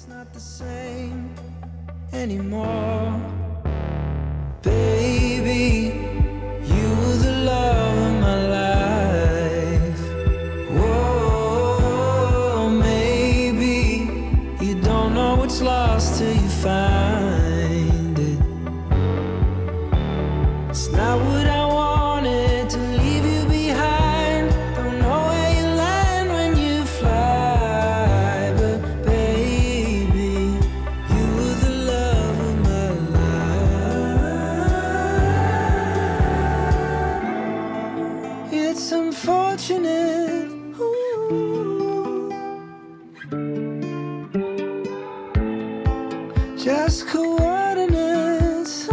not the same anymore. Baby, you were the love of my life. Whoa, maybe you don't know what's lost till you find it. It's not what I wanted to leave you behind. Don't know where you land when you fly, but baby, you were the love of my life. It's unfortunate, ooh, just coordinates.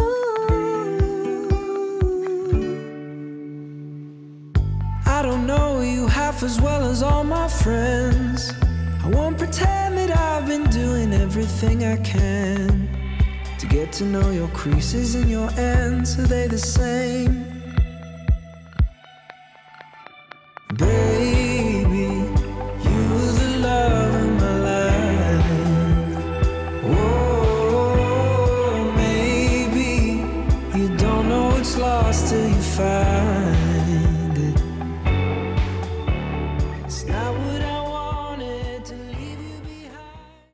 I don't know you half as well as all my friends. I won't pretend that I've been doing everything I can to get to know your creases and your ends. Are they the same? Baby, you were the love of my life. Whoa, maybe you don't know it's lost till you find